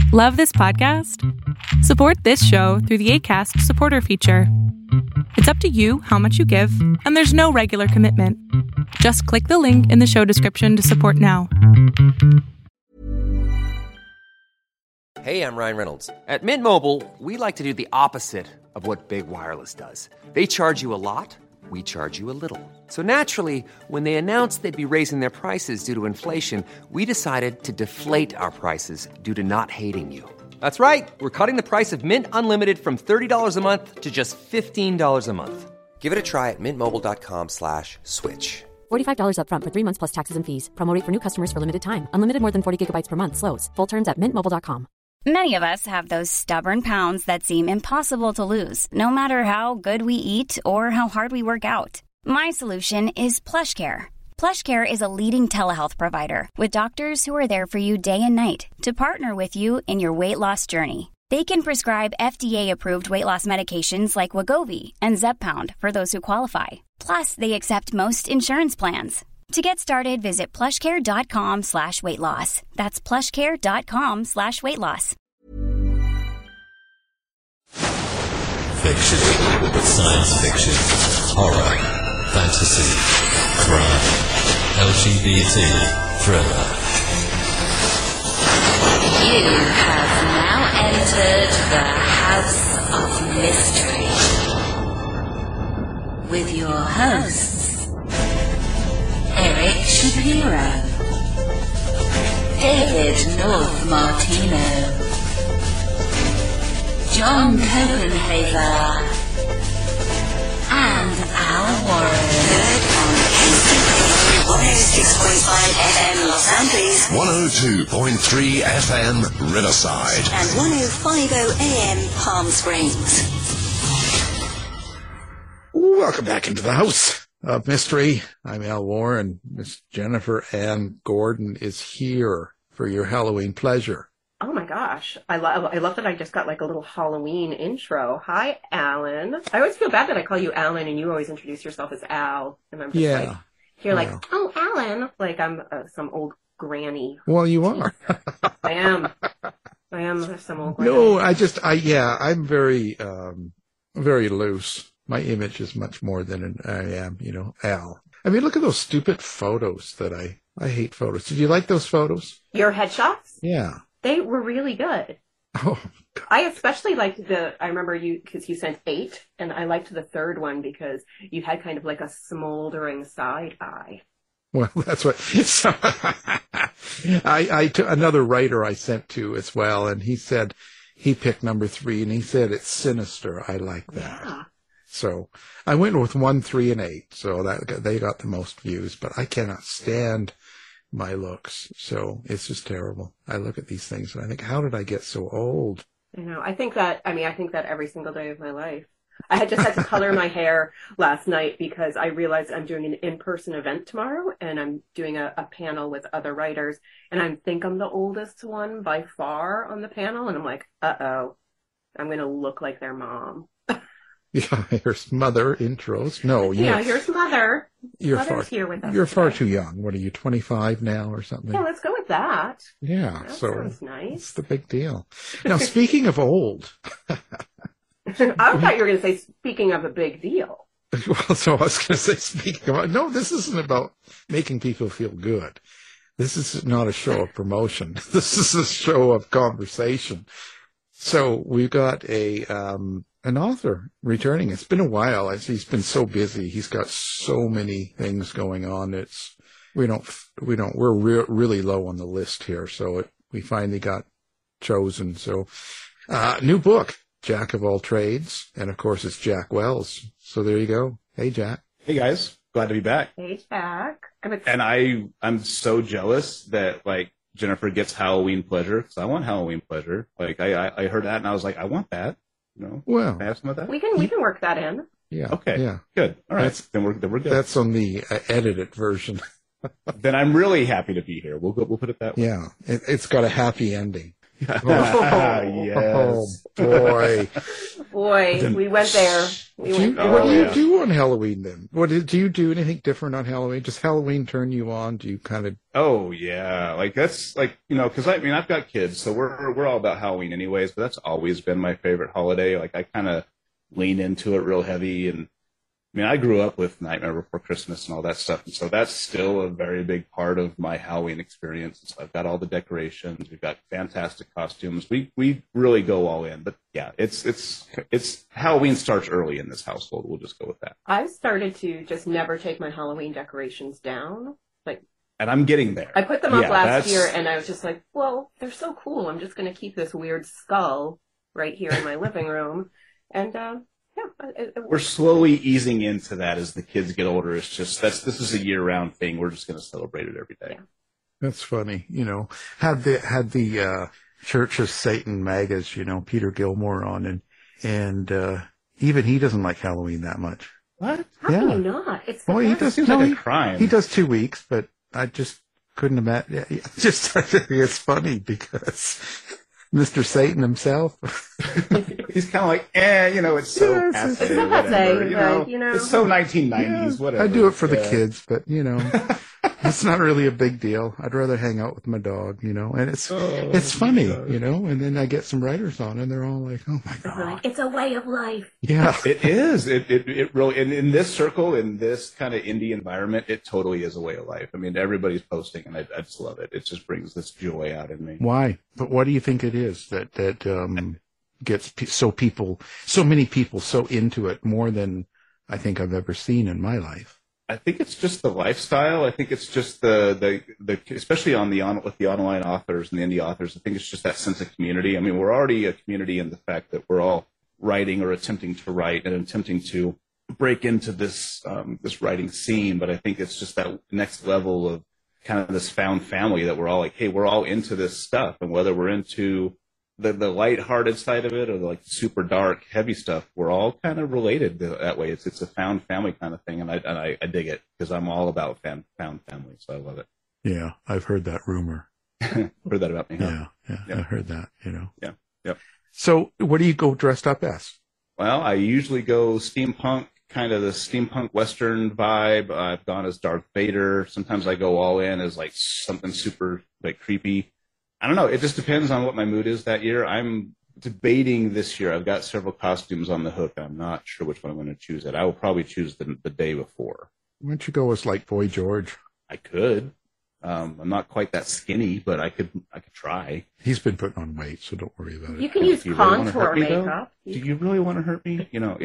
Love this podcast? Support this show through the Acast supporter feature. It's up to you how much you give, and there's no regular commitment. Just click the link in the show description to support now. Hey, I'm Ryan Reynolds. At Mint Mobile, we like to do the opposite of what Big Wireless does. They charge you a lot, we charge you a little. So naturally, when they announced they'd be raising their prices due to inflation, we decided to deflate our prices due to not hating you. That's right. We're cutting the price of Mint Unlimited from $30 a month to just $15 a month. Give it a try at mintmobile.com/switch. $45 up front for 3 months plus taxes and fees. Promo rate for new customers for limited time. Unlimited more than 40 gigabytes per month. Slows full terms at mintmobile.com. Many of us have those stubborn pounds that seem impossible to lose, no matter how good we eat or how hard we work out. My solution is PlushCare. PlushCare is a leading telehealth provider with doctors who are there for you day and night to partner with you in your weight loss journey. They can prescribe FDA-approved weight loss medications like Wegovy and Zepbound for those who qualify. Plus, they accept most insurance plans. To get started, visit plushcare.com/weightloss. That's plushcare.com/weightloss. Fiction, science fiction, horror, fantasy, crime, LGBT, thriller. You have now entered the House of Mystery with your hosts, Eric Shapiro, David North Martino, John Copenhaver, and Al Warren. Heard on KCP 106.5 FM Los Angeles, 102.3 FM Riverside, and 105.0 AM Palm Springs. Welcome back into the House of Mystery. I'm Al Warren. Miss Jennifer Ann Gordon is here for your Halloween pleasure. Oh my gosh. I love that I just got like a little Halloween intro. Hi, Alan. I always feel bad that I call you Alan and you always introduce yourself as Al. And I'm just like, oh, Alan. Like I'm some old granny. Well, you are. I am some old granny. No, I'm very, very loose. My image is much more than I am, Al. I mean, look at those stupid photos that I hate photos. Did you like those photos? Your headshots? Yeah. They were really good. Oh, God. I especially liked I remember because you sent 8, and I liked the third one because you had kind of like a smoldering side eye. Well, that's what, so, another writer I sent to as well, and he said, he picked number 3, and he said, it's sinister. I like that. Yeah. So I went with 1, 3, and 8. So they got the most views, but I cannot stand my looks. So it's just terrible. I look at these things and I think, how did I get so old? I know. I think that every single day of my life. I had to color my hair last night because I realized I'm doing an in-person event tomorrow and I'm doing a panel with other writers. And I think I'm the oldest one by far on the panel. And I'm like, uh-oh, I'm going to look like their mom. Yeah, here's Mother intros. No, here's Mother. Here with us. You're far too young. What are you, 25 now or something? Yeah, let's go with that. Yeah, that so sounds nice. It's the big deal. Now, speaking of old, I thought you were going to say speaking of a big deal. Well, so I was going to say no, this isn't about making people feel good. This is not a show of promotion. This is a show of conversation. So we've got an author returning. It's been a while. He's been so busy. He's got so many things going on. We're really low on the list here. So we finally got chosen. So, new book, Jack of All Trades. And of course it's Jack Wells. So there you go. Hey, Jack. Hey guys. Glad to be back. Hey, Jack. And I'm so jealous that Jennifer gets Halloween pleasure because I want Halloween pleasure. I heard that and I was like, I want that. Well, can I have some of that? We can work that in. Yeah. Okay. Yeah. Good. All right. Then we're good. That's on the edited version. Then I'm really happy to be here. We'll put it that way. Yeah. It's got a happy ending. Yes. Oh boy. boy, we went there. What do you do on Halloween then? Do you do anything different on Halloween? Does Halloween turn you on? Do you kind of? Oh yeah, like that's like because I've got kids, so we're all about Halloween anyways. But that's always been my favorite holiday. Like I kind of lean into it real heavy, and I grew up with Nightmare Before Christmas and all that stuff, and so that's still a very big part of my Halloween experience. So I've got all the decorations, we've got fantastic costumes. We really go all in. But yeah, it's Halloween starts early in this household. We'll just go with that. I've started to just never take my Halloween decorations down. And I'm getting there. I put them up last year, and I was just like, well, they're so cool. I'm just going to keep this weird skull right here in my living room, and. We're slowly easing into that as the kids get older. It's just this is a year-round thing. We're just going to celebrate it every day. Yeah. That's funny. Had the Church of Satan magas, Peter Gilmore on, and even he doesn't like Halloween that much. What? How can you not? It's he does. Seems like a crime. He does 2 weeks, but I just couldn't imagine. It's funny because Mr. Satan himself. He's kind of like, it's so passe, it's whatever. It's so 1990s, whatever. I do it for the kids, but, it's not really a big deal. I'd rather hang out with my dog, and it's funny, and then I get some writers on and they're all like, oh my God. It's a way of life. Yeah. It is. It really, in this circle, in this kind of indie environment, it totally is a way of life. Everybody's posting and I just love it. It just brings this joy out in me. Why? But what do you think it is that gets so many people so into it more than I think I've ever seen in my life? I think it's just the lifestyle. I think it's just the especially with the online authors and the indie authors. I think it's just that sense of community. We're already a community in the fact that we're all writing or attempting to write and attempting to break into this writing scene. But I think it's just that next level of kind of this found family that we're all like, hey, we're all into this stuff, and whether we're into the lighthearted side of it or the super dark, heavy stuff, we're all kind of related that way. It's a found family kind of thing, and I dig it because I'm all about found family, so I love it. Yeah, I've heard that rumor. Heard that about me, huh? Yeah, I heard that, Yeah, yep. So what do you go dressed up as? Well, I usually go steampunk, kind of the steampunk Western vibe. I've gone as Darth Vader. Sometimes I go all in as something super creepy. I don't know. It just depends on what my mood is that year. I'm debating this year. I've got several costumes on the hook. I'm not sure which one I'm going to choose. I will probably choose the day before. Why don't you go as Boy George? I could. I'm not quite that skinny, but I could try. He's been putting on weight, so don't worry about it. You can use contour makeup. Do you really want to hurt me? Yeah. No.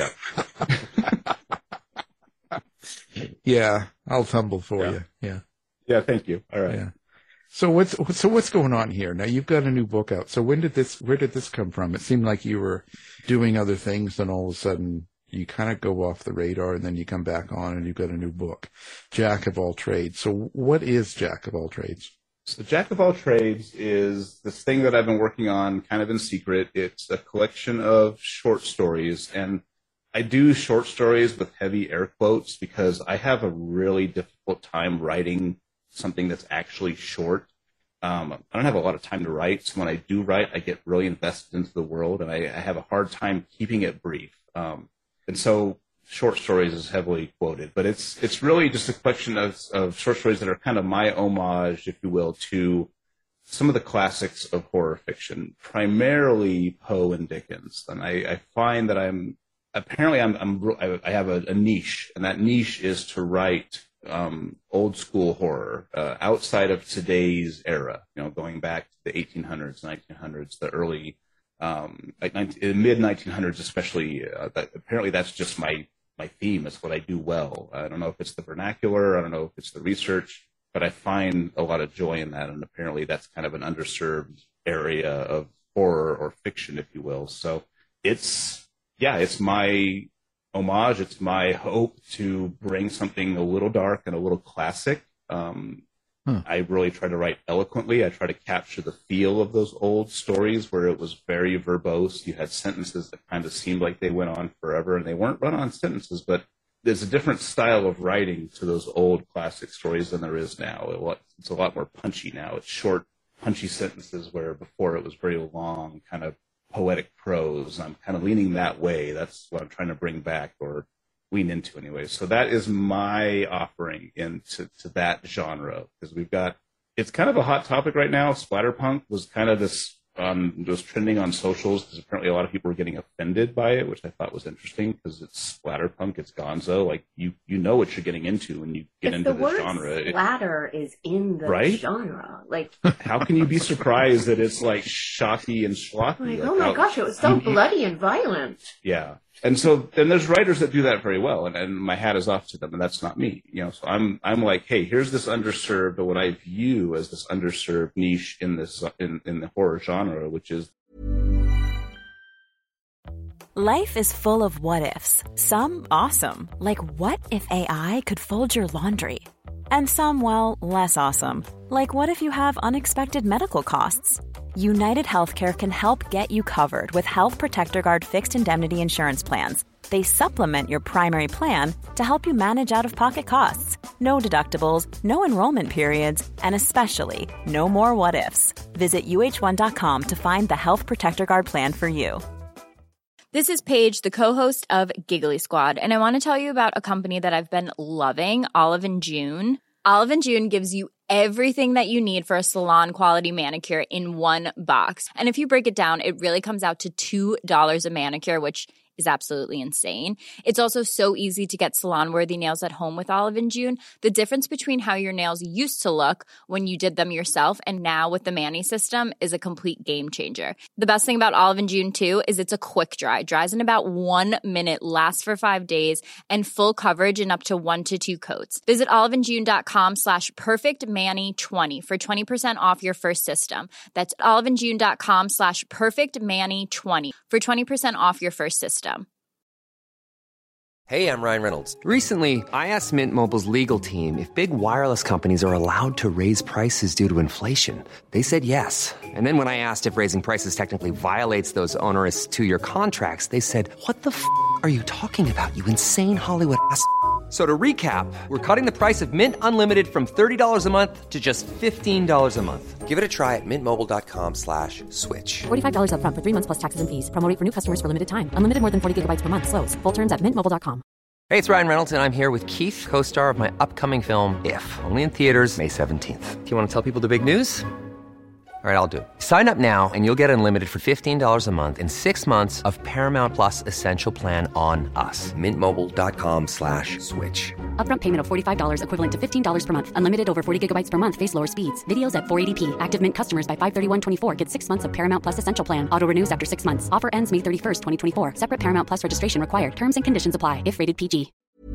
Yeah. Yeah, I'll tumble for you. Yeah. Yeah. Thank you. All right. Yeah. So what's going on here? Now you've got a new book out. So where did this come from? It seemed like you were doing other things, then all of a sudden you kind of go off the radar, and then you come back on and you've got a new book, Jack of All Trades. So what is Jack of All Trades? So Jack of All Trades is this thing that I've been working on kind of in secret. It's a collection of short stories, and I do short stories with heavy air quotes because I have a really difficult time writing something that's actually short. I don't have a lot of time to write, so when I do write, I get really invested into the world, and I have a hard time keeping it brief. And so short stories is heavily quoted, but it's really just a collection of short stories that are kind of my homage, if you will, to some of the classics of horror fiction, primarily Poe and Dickens. And I find that I have a niche, and that niche is to write old school horror outside of today's era, going back to the 1800s, 1900s, the early mid 1900s, especially. Apparently, that's just my theme. It's what I do well. I don't know if it's the vernacular. I don't know if it's the research, but I find a lot of joy in that. And apparently, that's kind of an underserved area of horror or fiction, if you will. So it's my homage. It's my hope to bring something a little dark and a little classic. I really try to write eloquently. I try to capture the feel of those old stories where it was very verbose. You had sentences that kind of seemed like they went on forever, and they weren't run-on sentences, but there's a different style of writing to those old classic stories than there is now. It's a lot more punchy now. It's short, punchy sentences where before it was very long, kind of poetic prose. I'm kind of leaning that way. That's what I'm trying to bring back or lean into anyway. So that is my offering into that genre, because it's kind of a hot topic right now. Splatterpunk was kind of this was trending on socials because apparently a lot of people were getting offended by it, which I thought was interesting because it's splatterpunk, it's gonzo. Like you know what you're getting into when you get into the genre. Splatter is in the genre. Like, how can you be surprised that it's like shocky and schlocky? Like, oh my gosh, it was so bloody and violent. Yeah. And so then there's writers that do that very well, and my hat is off to them, and that's not me. So I'm like, hey, here's this underserved, or what I view as this underserved niche in this in the horror genre, which is. Life is full of what ifs. Some awesome, like what if AI could fold your laundry? And some, well, less awesome, like what if you have unexpected medical costs? United Healthcare can help get you covered with Health Protector Guard fixed indemnity insurance plans. They supplement your primary plan to help you manage out-of-pocket costs. No deductibles, no enrollment periods, and especially no more what-ifs. Visit uh1.com to find the Health Protector Guard plan for you. This is Paige, the co-host of Giggly Squad, and I want to tell you about a company that I've been loving, Olive & June. Olive & June gives you everything that you need for a salon-quality manicure in one box. And if you break it down, it really comes out to $2 a manicure, which is absolutely insane. It's also so easy to get salon-worthy nails at home with Olive & June. The difference between how your nails used to look when you did them yourself and now with the Mani system is a complete game changer. The best thing about Olive & June, too, is it's a quick dry. Dries in about 1 minute, lasts for 5 days, and full coverage in up to 1 to 2 coats. Visit oliveandjune.com/perfectmani20 for 20% off your first system. That's oliveandjune.com/perfectmani20 for 20% off your first system. Hey, I'm Ryan Reynolds. Recently, I asked Mint Mobile's legal team if big wireless companies are allowed to raise prices due to inflation. They said yes. And then when I asked if raising prices technically violates those onerous 2-year contracts, they said, "What the f*** are you talking about, you insane Hollywood ass?" So to recap, we're cutting the price of Mint Unlimited from $30 a month to just $15 a month. Give it a try at mintmobile.com/switch. $45 up front for 3 months plus taxes and fees. Promo rate for new customers for limited time. Unlimited more than 40 gigabytes per month. Slows full terms at mintmobile.com. Hey, it's Ryan Reynolds, and I'm here with Keith, co-star of my upcoming film, If, only in theaters May 17th. Do you want to tell people the big news? All right, I'll do it. Sign up now and you'll get unlimited for $15 a month and 6 months of Paramount Plus Essential Plan on us. mintmobile.com/switch. Upfront payment of $45 equivalent to $15 per month. Unlimited over 40 gigabytes per month. Face lower speeds. Videos at 480p. Active Mint customers by 531.24 get 6 months of Paramount Plus Essential Plan. Auto renews after 6 months. Offer ends May 31st, 2024. Separate Paramount Plus registration required. Terms and conditions apply if rated PG.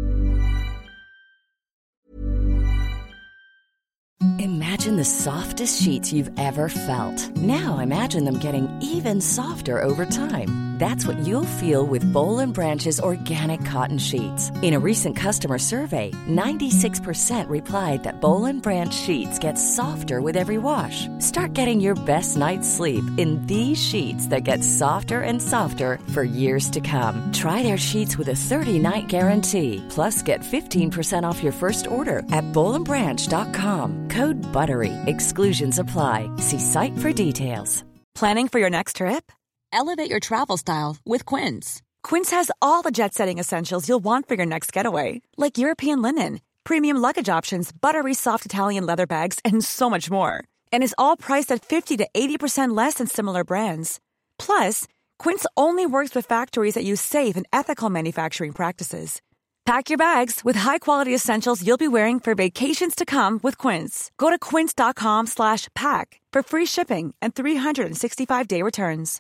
Imagine the softest sheets you've ever felt. Now imagine them getting even softer over time. That's what you'll feel with Boll & Branch's organic cotton sheets. In a recent customer survey, 96% replied that Boll & Branch sheets get softer with every wash. Start getting your best night's sleep in these sheets that get softer and softer for years to come. Try their sheets with a 30-night guarantee. Plus, get 15% off your first order at bollandbranch.com. Code BUTTERY. Exclusions apply. See site for details. Planning for your next trip? Elevate your travel style with Quince. Quince has all the jet-setting essentials you'll want for your next getaway, like European linen, premium luggage options, buttery soft Italian leather bags, and so much more. And is all priced at 50 to 80% less than similar brands. Plus, Quince only works with factories that use safe and ethical manufacturing practices. Pack your bags with high-quality essentials you'll be wearing for vacations to come with Quince. Go to quince.com/pack for free shipping and 365-day returns.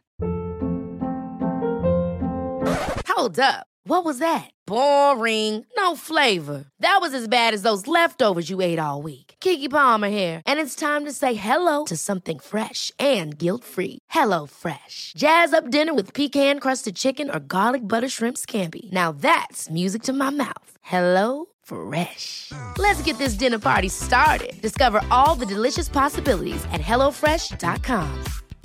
Hold up. What was that? Boring. No flavor. That was as bad as those leftovers you ate all week. Keke Palmer here, and it's time to say hello to something fresh and guilt-free. Hello Fresh. Jazz up dinner with pecan-crusted chicken or garlic butter shrimp scampi. Now that's music to my mouth. Hello Fresh. Let's get this dinner party started. Discover all the delicious possibilities at hellofresh.com.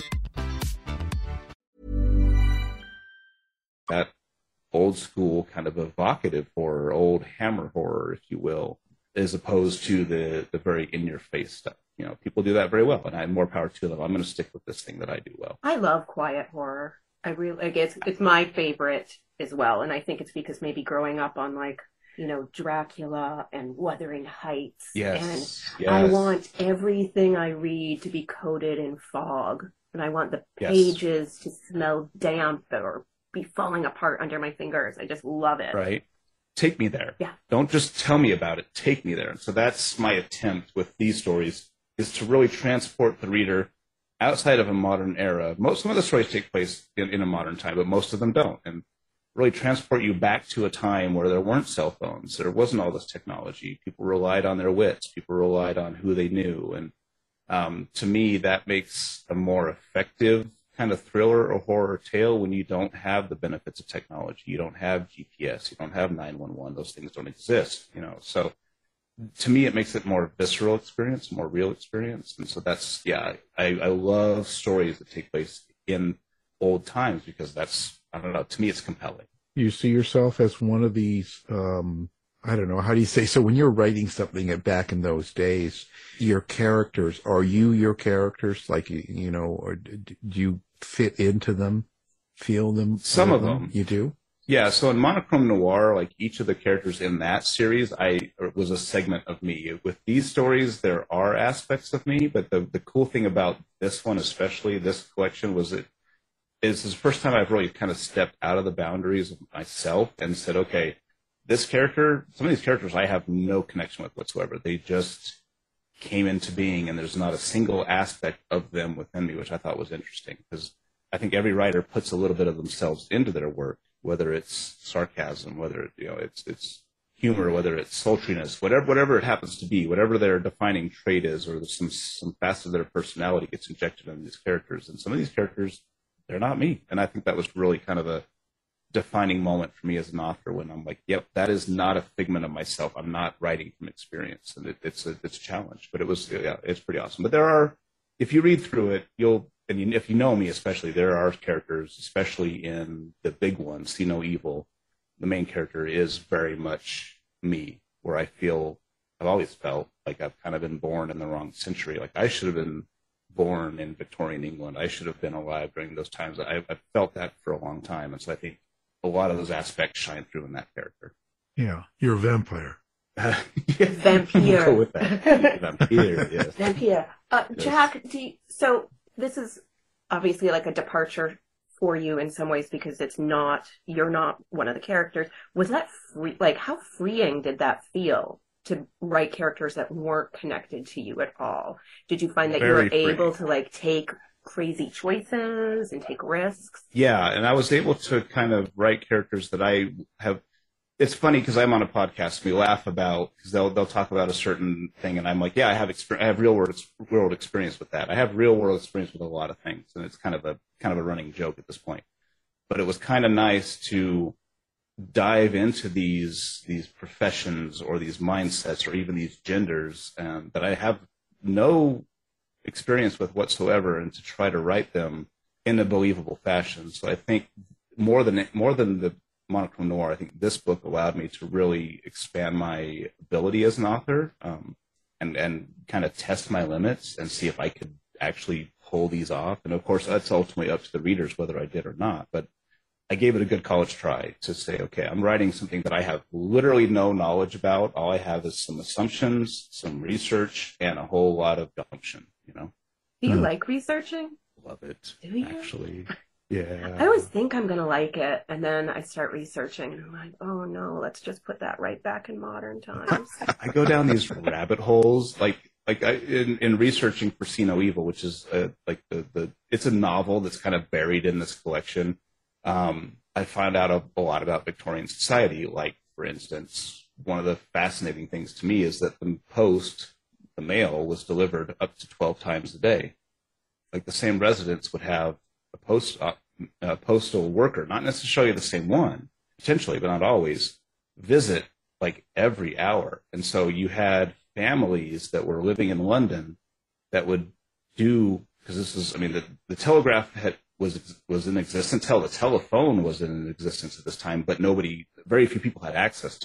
That old school kind of evocative horror, old Hammer horror, if you will, as opposed to the very in-your-face stuff. people do that very well, and I have more power to them. I'm going to stick with this thing that I do well. I love quiet horror. I really like it's my favorite as well, and I think it's because maybe growing up on like Dracula and Wuthering Heights. Yes. And I want everything I read to be coated in fog. And I want the pages to smell damp or be falling apart under my fingers. I just love it. Right. Take me there. Yeah. Don't just tell me about it. Take me there. And so that's my attempt with these stories, is to really transport the reader outside of a modern era. Some of the stories take place in a modern time, but most of them don't. And really transport you back to a time where there weren't cell phones. There wasn't all this technology. People relied on their wits. People relied on who they knew. And to me, that makes a more effective kind of thriller or horror tale when you don't have the benefits of technology. You don't have GPS. You don't have 911. Those things don't exist. So to me, it makes it more visceral experience, more real experience. And so that's, I love stories that take place in old times because to me, it's compelling. You see yourself as one of these, I don't know, how do you say? So when you're writing something back in those days, your characters, are you your characters? Like, or do you fit into them, feel them? Some of them. You do? Yeah, so in Monochrome Noir, like each of the characters in that series, was a segment of me. With these stories, there are aspects of me, but the cool thing about this one, especially this collection, was it's the first time I've really kind of stepped out of the boundaries of myself and said, okay, some of these characters I have no connection with whatsoever. They just came into being, and there's not a single aspect of them within me, which I thought was interesting, because I think every writer puts a little bit of themselves into their work, whether it's sarcasm, whether it's humor, whether it's sultriness, whatever it happens to be, whatever their defining trait is, or there's some facet of their personality gets injected into these characters. And some of these characters, they're not me. And I think that was really kind of a defining moment for me as an author when I'm like, yep, that is not a figment of myself. I'm not writing from experience. And it's a challenge, but it's pretty awesome. But if you read through it, if you know me especially, there are characters, especially in the big one, See No Evil, the main character is very much me, where I've always felt like I've kind of been born in the wrong century. Like I should have been born in Victorian England. I should have been alive during those times. I've felt that for a long time. And so I think a lot of those aspects shine through in that character. Yeah, you're a vampire. Vampire. Go with that. Vampire, yes. Vampire. Jack, so this is obviously like a departure for you in some ways because you're not one of the characters. Was that free? Like, how freeing did that feel to write characters that weren't connected to you at all? Did you find that you were able to like take crazy choices and take risks? Yeah, and I was able to kind of write characters that I have. It's funny because I'm on a podcast and we laugh about, because they'll talk about a certain thing and I'm like, yeah, I have real world experience with that. I have real world experience with a lot of things, and it's kind of a running joke at this point. But it was kind of nice to dive into these professions or these mindsets or even these genders that I have no experience with whatsoever, and to try to write them in a believable fashion. So I think more than the Monochrome Noir, I think this book allowed me to really expand my ability as an author, and kind of test my limits and see if I could actually pull these off. And of course, that's ultimately up to the readers whether I did or not. But I gave it a good college try to say, okay, I'm writing something that I have literally no knowledge about. All I have is some assumptions, some research, and a whole lot of gumption, Do you like researching? Love it. Do you? Actually. Yeah. I always think I'm going to like it, and then I start researching, and I'm like, oh no, let's just put that right back in modern times. I go down these rabbit holes, in researching for See No Evil, which is it's a novel that's kind of buried in this collection. I found out a lot about Victorian society. Like, for instance, one of the fascinating things to me is that the mail was delivered up to 12 times a day. Like, the same residence would have a postal worker, not necessarily the same one, potentially, but not always, visit like every hour. And so you had families that were living in London that would do, because this is, the telegraph was in existence. The telephone was in existence at this time, but very few people had access to it.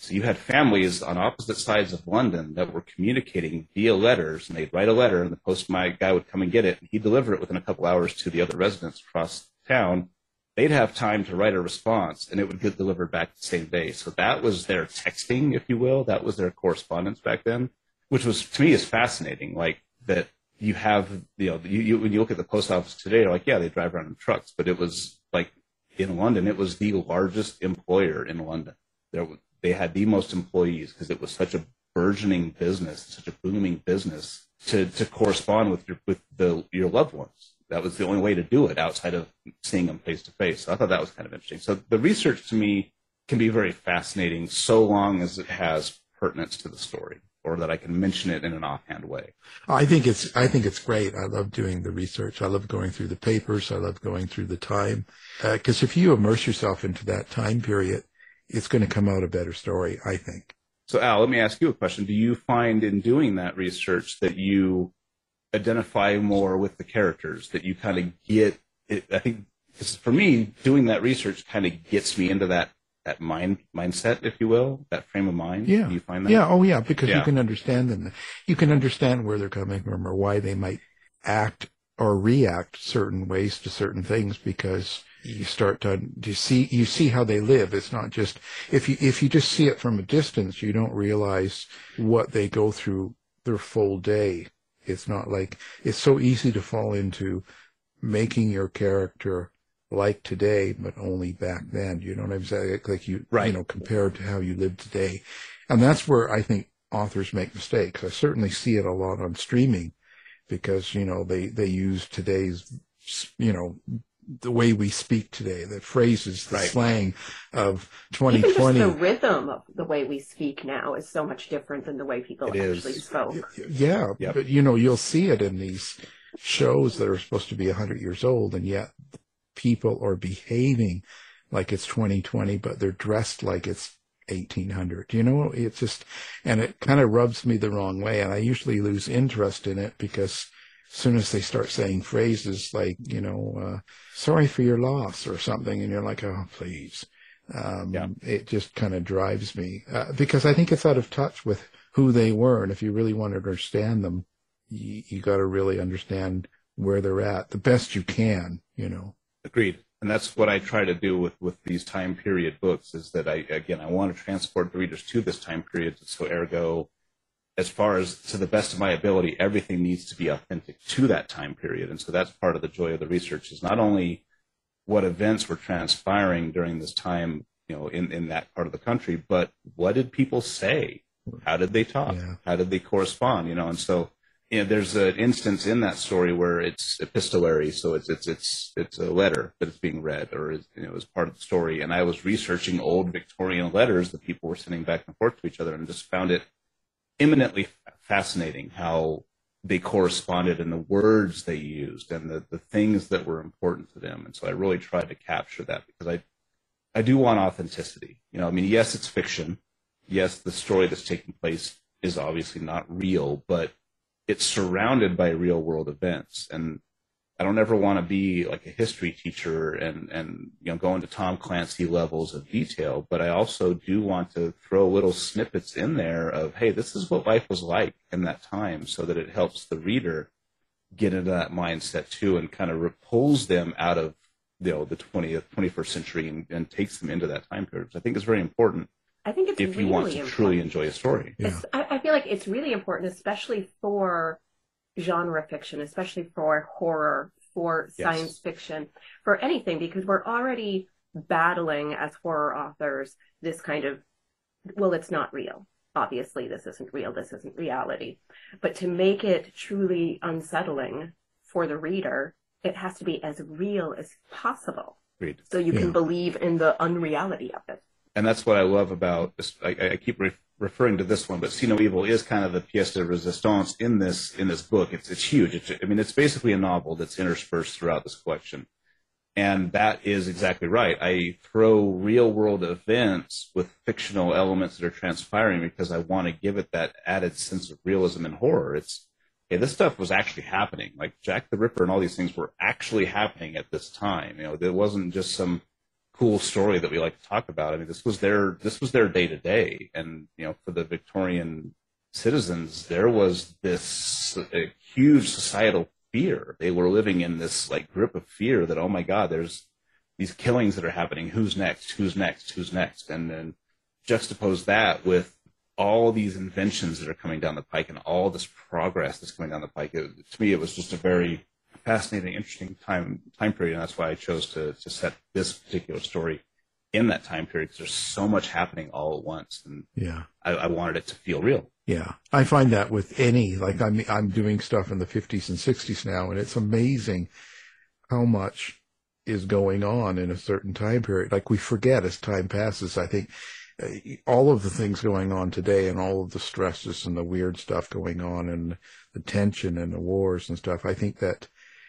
So you had families on opposite sides of London that were communicating via letters, and they'd write a letter, and the postman guy would come and get it, and he'd deliver it within a couple hours to the other residents across town. They'd have time to write a response, and it would get delivered back the same day. So that was their texting, if you will. That was their correspondence back then, which was, to me, is fascinating. Like, that you have, when you look at the post office today, you're like, yeah, they drive around in trucks. But it was, like, in London, it was the largest employer in London. They had the most employees because it was such a burgeoning business, such a booming business to correspond with your loved ones. That was the only way to do it outside of seeing them face to face. So I thought that was kind of interesting. So the research to me can be very fascinating so long as it has pertinence to the story, or that I can mention it in an offhand way. I think it's great. I love doing the research. I love going through the papers. I love going through the time. Because if you immerse yourself into that time period, it's going to come out a better story, I think. So Al, let me ask you a question. Do you find in doing that research that you identify more with the characters, that you kind of get it? I think, because for me, doing that research kind of gets me into that mindset, if you will, that frame of mind. Yeah. Do you find that? Yeah. Oh, yeah. Because you can understand them. You can understand where they're coming from or why they might act or react certain ways to certain things, because you start to see how they live. It's not just, if you just see it from a distance, you don't realize what they go through their full day. It's not like, it's so easy to fall into making your character like today, but only back then. You know what I'm saying? Like compared to how you live today. And that's where I think authors make mistakes. I certainly see it a lot on streaming because, they use today's, the way we speak today, the phrases, the slang of 2020. Even just the rhythm of the way we speak now is so much different than the way people actually spoke. Yeah, yep. But you'll see it in these shows that are supposed to be 100 years old, and yet people are behaving like it's 2020, but they're dressed like it's 1800. It's just, and it kind of rubs me the wrong way, and I usually lose interest in it because as soon as they start saying phrases like, sorry for your loss or something, and you're like, oh, please. It just kind of drives me because I think it's out of touch with who they were. And if you really want to understand them, you got to really understand where they're at the best you can, Agreed. And that's what I try to do with these time period books, is that I want to transport the readers to this time period. So ergo, as far as to the best of my ability, everything needs to be authentic to that time period. And so that's part of the joy of the research, is not only what events were transpiring during this time, in that part of the country, but what did people say? How did they talk? Yeah. How did they correspond? And so, there's an instance in that story where it's epistolary. So it's a letter that is being read, or is part of the story. And I was researching old Victorian letters that people were sending back and forth to each other, and just found it eminently fascinating how they corresponded and the words they used and the things that were important to them. And so I really tried to capture that because I do want authenticity. Yes, it's fiction. Yes, the story that's taking place is obviously not real, but it's surrounded by real world events. And I don't ever want to be like a history teacher and go into Tom Clancy levels of detail, but I also do want to throw little snippets in there of, hey, this is what life was like in that time, so that it helps the reader get into that mindset too, and kind of pulls them out of the 21st century and takes them into that time period, which I think is very important. I think it's if really you want to important. Truly enjoy a story. Yeah. I feel like it's really important, especially for genre fiction, especially for horror, for science fiction, for anything, because we're already battling as horror authors this kind of, well, it's not real. Obviously, this isn't real. This isn't reality. But to make it truly unsettling for the reader, it has to be as real as possible. Agreed. So you can believe in the unreality of it. And that's what I love about this. I keep referring to this one, but See No Evil is kind of the pièce de résistance in this book. It's huge. It's basically a novel that's interspersed throughout this collection. And that is exactly right. I throw real world events with fictional elements that are transpiring because I want to give it that added sense of realism and horror. This stuff was actually happening. Like Jack the Ripper and all these things were actually happening at this time. There wasn't just some cool story that we like to talk about. I mean, this was their day to day, and for the Victorian citizens, there was this huge societal fear. They were living in this like grip of fear that, oh my God, there's these killings that are happening. Who's next? Who's next? Who's next? And then juxtapose that with all these inventions that are coming down the pike and all this progress that's coming down the pike. To me, it was just a very fascinating, interesting time period, and that's why I chose to set this particular story in that time period, because there's so much happening all at once, and I wanted it to feel real. Yeah, I find that with I'm doing stuff in the 50s and 60s now, and it's amazing how much is going on in a certain time period. Like, we forget as time passes. I think all of the things going on today and all of the stresses and the weird stuff going on and the tension and the wars and stuff, I think that,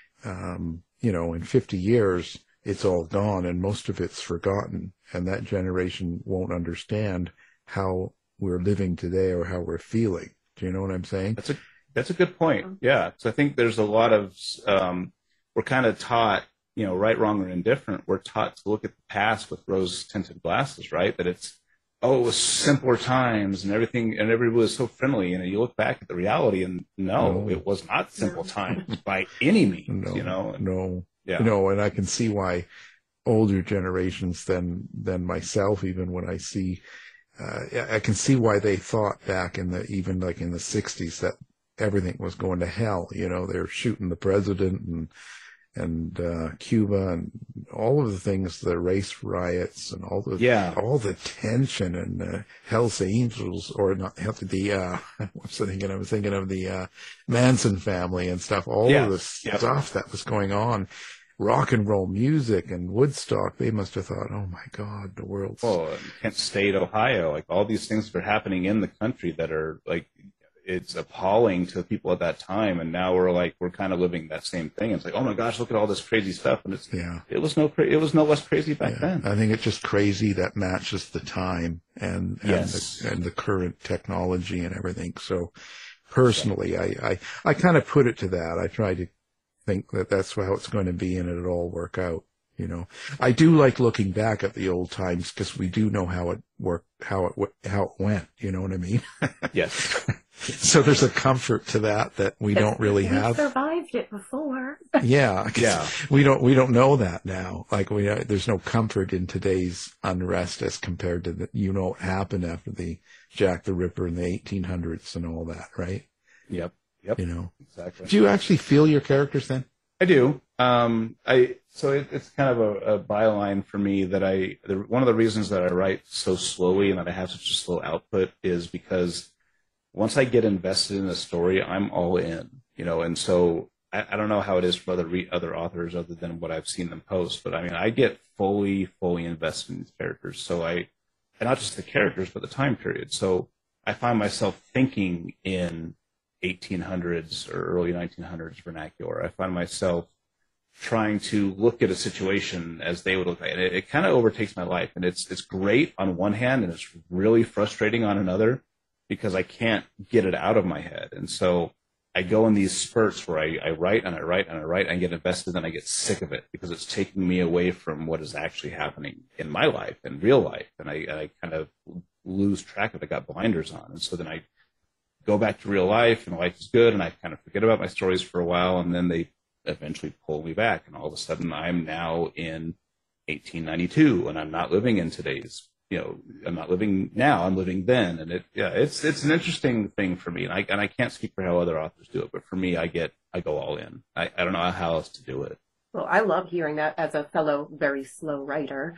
in 50 years, it's all gone and most of it's forgotten, and that generation won't understand how we're living today or how we're feeling. Do you know what I'm saying? That's a good point. Yeah. So I think there's a lot of, we're kind of taught, right, wrong, or indifferent. We're taught to look at the past with rose-tinted glasses, right? That it was simpler times and everything, and everybody was so friendly. And you look back at the reality, and no, it was not simple times by any means. No. Yeah. And I can see why older generations than myself, even when I see, I can see why they thought back in the 60s that everything was going to hell. They're shooting the president and Cuba and all of the things, the race riots and all the tension and the Hells Angels, or not the I was thinking of the Manson family and stuff. All of the stuff that was going on, rock and roll music and Woodstock. They must have thought, oh my God, the world's. Oh, Kent State, Ohio, like all these things that are happening in the country that are like, it's appalling to the people at that time, and now we're kind of living that same thing. It's like, oh my gosh, look at all this crazy stuff, and it was no less crazy back then. I think it's just crazy that matches the time and the current technology and everything. So personally, I kind of put it to that. I try to think that that's how it's going to be, and it'll all work out. I do like looking back at the old times because we do know how it worked, how it went. You know what I mean? Yes. So there's a comfort to that we don't really have. We survived it before. Yeah. We don't know that now. Like there's no comfort in today's unrest as compared to what happened after the Jack the Ripper in the 1800s and all that, right? Yep. Exactly. Do you actually feel your characters then? I do. So it's kind of a byline for me that one of the reasons that I write so slowly and that I have such a slow output is because once I get invested in a story, I'm all in, and so I don't know how it is for other authors other than what I've seen them post, but I mean, I get fully invested in these characters. So and not just the characters, but the time period. So I find myself thinking in 1800s or early 1900s vernacular. I find myself trying to look at a situation as they would look at it. And it kind of overtakes my life, and it's great on one hand, and it's really frustrating on another because I can't get it out of my head. And so I go in these spurts where I write and I write and I write and I get invested, and I get sick of it because it's taking me away from what is actually happening in my life, in real life. And I kind of lose track of it. I got blinders on. And so then I go back to real life, and life is good, and I kind of forget about my stories for a while, and then they eventually pull me back, and all of a sudden I'm now in 1892, and I'm not living in today's, I'm not living now, I'm living then, and it's an interesting thing for me, and I can't speak for how other authors do it, but for me, I go all in. I don't know how else to do it. Well, I love hearing that as a fellow very slow writer.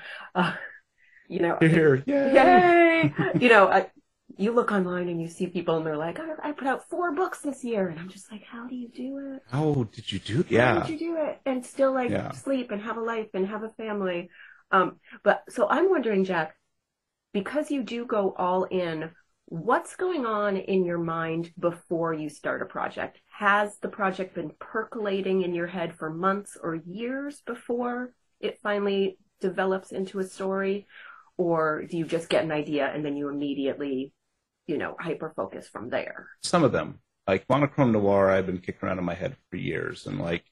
Here, yay! You look online and you see people and they're like, I put out 4 books this year. And I'm just like, how do you do it? How did you do that? How did you do it? And still sleep and have a life and have a family. But so I'm wondering, Jack, because you do go all in, what's going on in your mind before you start a project? Has the project been percolating in your head for months or years before it finally develops into a story? Or do you just get an idea and then you immediately, hyper-focus from there? Some of them. Like Monochrome Noir, I've been kicking around in my head for years. And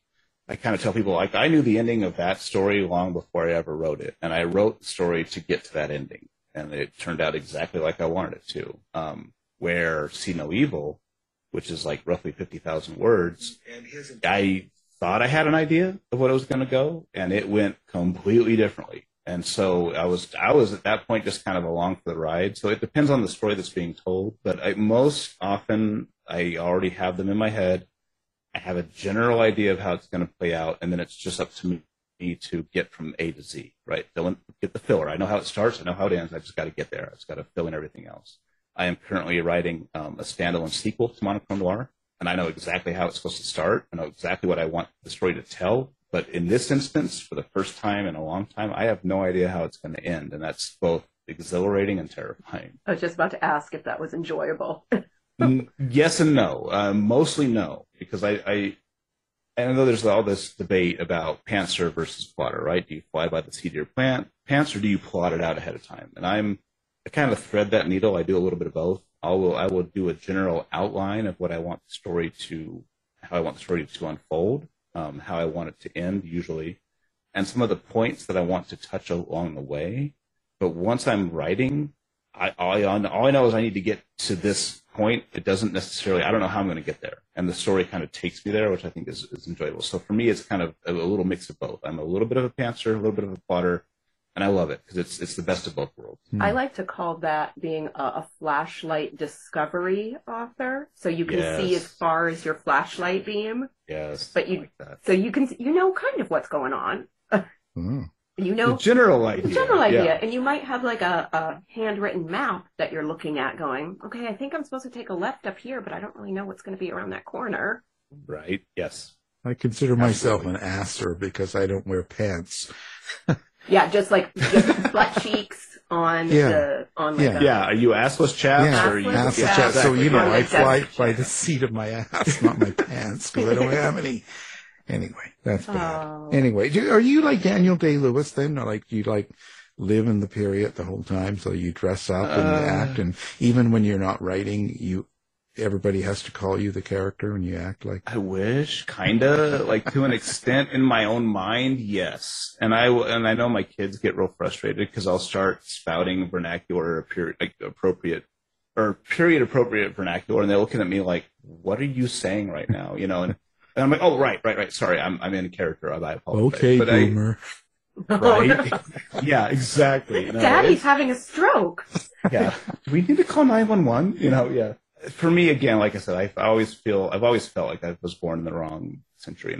I kind of tell people, like, I knew the ending of that story long before I ever wrote it. And I wrote the story to get to that ending. And it turned out exactly like I wanted it to. Where See No Evil, which is like roughly 50,000 words, I thought I had an idea of what it was going to go, and it went completely differently. And so I was at that point just kind of along for the ride. So it depends on the story that's being told. But most often, I already have them in my head. I have a general idea of how it's going to play out, and then it's just up to me to get from A to Z, right? Get the filler. I know how it starts. I know how it ends. I just got to get there. I just got to fill in everything else. I am currently writing a standalone sequel to Monochrome Noir, and I know exactly how it's supposed to start. I know exactly what I want the story to tell. But in this instance, for the first time in a long time, I have no idea how it's going to end, and that's both exhilarating and terrifying. I was just about to ask if that was enjoyable. Yes and no. Mostly no, because I know there's all this debate about pantser versus plotter, right? Do you fly by the seat of your pants, or do you plot it out ahead of time? And I kind of thread that needle. I do a little bit of both. I will do a general outline of what I want the story to, how I want the story to unfold, how I want it to end usually, and some of the points that I want to touch along the way. But once I'm writing, all I know is I need to get to this point. It doesn't necessarily, I don't know how I'm going to get there. And the story kind of takes me there, which I think is enjoyable. So for me, it's kind of a little mix of both. I'm a little bit of a pantser, a little bit of a plotter, and I love it because it's the best of both worlds. I like to call that being a flashlight discovery author. So you can see as far as your flashlight beam. Yes. But so you can, kind of what's going on. The general idea. The general idea. Yeah. And you might have like a handwritten map that you're looking at going, okay, I think I'm supposed to take a left up here, but I don't really know what's going to be around that corner. Right. Yes. I consider myself an asser because I don't wear pants. Yeah, just butt cheeks on Are you assless chaps? Yeah, or you assless chaps. So, I fly by the seat of my ass, not my pants, because I don't have any. Anyway, that's bad. Oh. Anyway, are you like Daniel Day-Lewis then? Or do you live in the period the whole time? So you dress up and act, and even when you're not writing, everybody has to call you the character and you act like. I wish, kinda, to an extent in my own mind, yes. And I know my kids get real frustrated because I'll start spouting vernacular or period appropriate vernacular, and they're looking at me like, "What are you saying right now?" And I'm like, "Oh, right. Sorry, I'm in character. I apologize." Okay, boomer. Right? Yeah, exactly. Daddy's having a stroke. Yeah. Do we need to call 911? Yeah. For me, again, like I said, I've always felt like I was born in the wrong century,